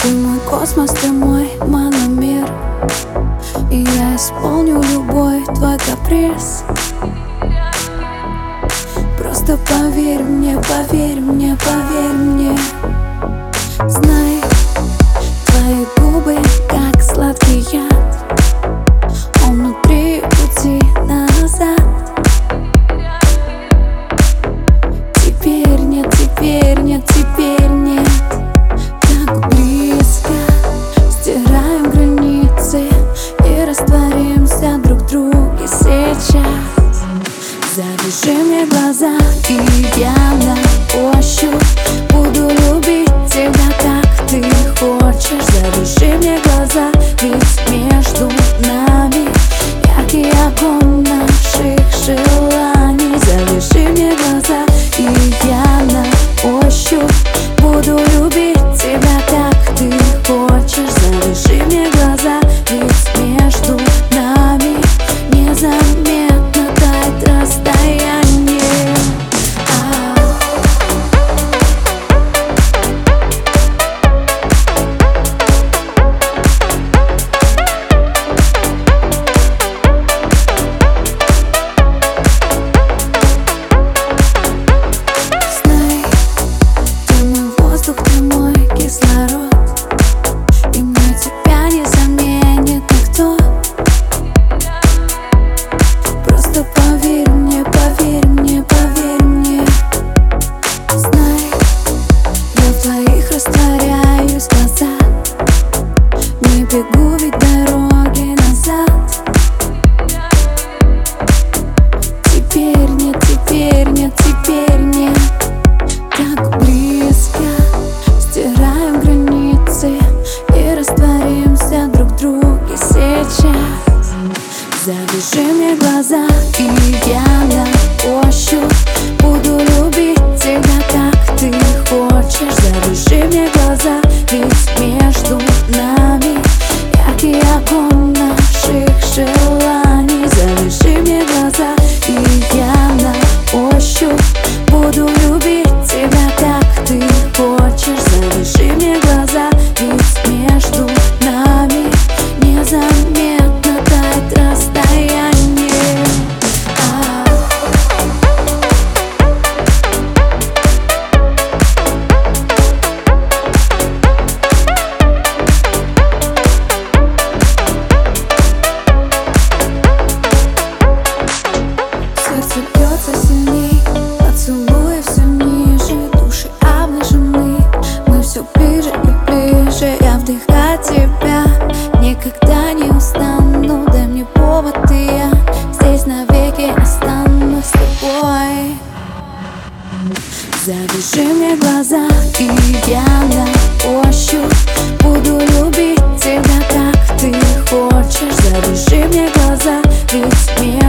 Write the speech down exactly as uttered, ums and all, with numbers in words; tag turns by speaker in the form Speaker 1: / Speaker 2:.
Speaker 1: Ты мой космос, ты мой мономер, и я исполню любой твой каприз. Просто поверь мне, поверь мне, поверь мне. Знай, твои губы как сладкий яд, он внутри пути назад. Теперь нет, теперь нет, теперь нет. Так близко стираем границы и растворимся друг в друге сейчас. Завяжи мне глаза, и я на ощупь буду любить тебя, как ты хочешь. Завяжи мне глаза, ведь между нами яркий огонь наших желаний. Завяжи мне глаза, и я на ощупь буду любить тебя, как ты хочешь. Завяжи мне глаза, ведь между нами незаметно тает расстояние. Кислород, и мне тебя не заменит никто. Просто поверь мне, поверь мне, поверь мне. Знай, я в твоих растворяюсь глазах, не бегу ведь дороги назад. Теперь нет, теперь нет, теперь нет. Так близко стираем границы и растворимся друг в друге сейчас. Завяжи мне глаза, и я на ощупь буду любить тебя, как ты хочешь. Завяжи мне глаза, ведь между нами яркий огонь наших желаний. Завяжи мне глаза, и я на ощупь буду любить тебя, как ты хочешь. Завяжи мне глаза, ведь между нами незаметно тает расстояние. Сердце бьется сильней, поцелуи все ниже, души обнажены, мы все ближе и ближе. Я вдыхаю тебя, никогда не устану. Дай мне повод, и я здесь навеки останусь с тобой. Завяжи мне глаза, и я на ощупь буду любить тебя, как ты хочешь. Завяжи мне глаза, ведь мне